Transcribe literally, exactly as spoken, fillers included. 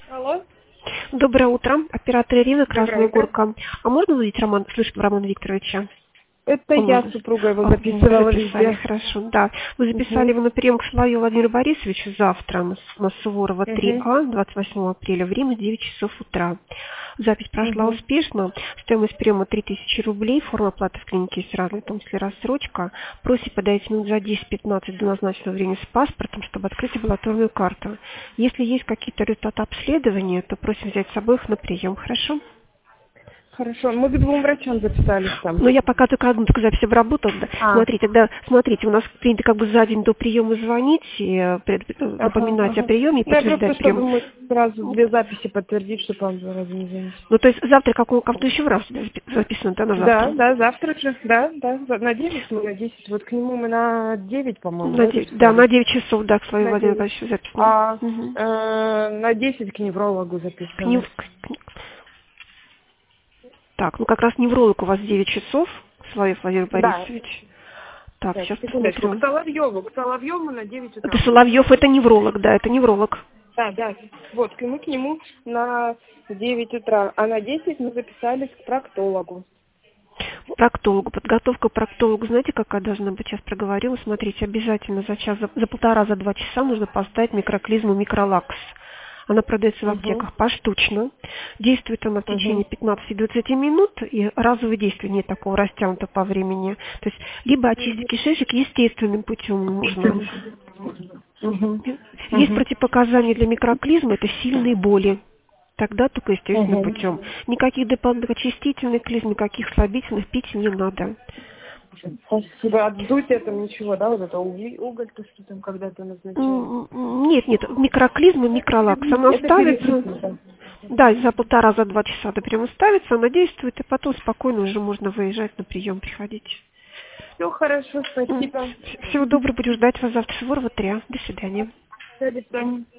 Алло. Доброе утро. Оператор Ирина, Доброе Красная утро. Горка. А можно увидеть Роман, слышать Романа Викторовича? Это Он я может- с супругой его А, записывала вы записали, везде. хорошо, да. Вы записали Угу. его на прием к Соловью Владимиру Борисовичу завтра на, С- на Суворова три Угу. А, двадцать восьмого апреля, время девять часов утра. Запись прошла Угу. успешно. Стоимость приема три тысячи рублей. Форма оплаты в клинике есть разная, в том числе рассрочка. Просит подойти минут за десять-пятнадцать до назначенного времени с паспортом, чтобы открыть амбулаторную карту. Если есть какие-то результаты обследования, то просим взять с собой их на прием, хорошо? Хорошо. Мы к двум врачам записались там. Ну, я пока только одну такую запись обработала. Да. А. Смотрите, тогда, смотрите, у нас принято как бы за день до приема звонить, и, э, пред- э, Ага, напоминать о ага. приеме и Ну, я просто, подтверждать чтобы прием. мы сразу две записи подтвердить, чтобы вам два раза не звонить. Ну, то есть завтра какого, как-то еще раз запи- записано, да, на Да, завтра? да, завтра же, да, да, за- на девять, мы на десять, вот к нему мы на девять, по-моему, На да, девять, да, записались? на девять часов, да, к своему На Владимиру девять. Владимировичу записано. А Мгм. э, на десять к неврологу К ним- записаны. к- к- Так, ну как раз невролог у вас девять часов, Соловьев Владимир Да. Борисович. Так, Так, сейчас секундочку, к посмотрю. Соловьеву, к Соловьеву на девять Это утра. Соловьев, это невролог, да, это невролог. Да, да. Вот, к мы к нему на девять утра, а на десять мы записались к проктологу. Проктологу. Подготовка к проктологу, знаете, какая должна быть? Сейчас проговорила. Смотрите, обязательно за час, за, за полтора, за два часа нужно поставить микроклизму микролакс. Она продается в Угу, аптеках поштучно. Действует она в угу, течение пятнадцати-двадцати минут, и разовое действие нет такого растянутого по времени. То есть либо очистить кишечник естественным путем нужно. угу, Есть угу, противопоказания для микроклизмы, это сильные боли. Тогда только естественным угу. путем. Никаких дополнительных очистительных клизм, никаких слабительных пить не надо. Спасибо. Отдуть это ничего, да, вот это уголь, уголь-то что там когда-то назначают. М, м, Нет, нет, микроклизма, микролакс. Она Это ставится, перекрытие, да. да, за полтора, за два часа до приема ставится, она действует, и потом спокойно уже можно выезжать на прием, приходить. Все хорошо, М, спасибо. Всего доброго, буду ждать вас завтра. Суворова три. До свидания. До свидания.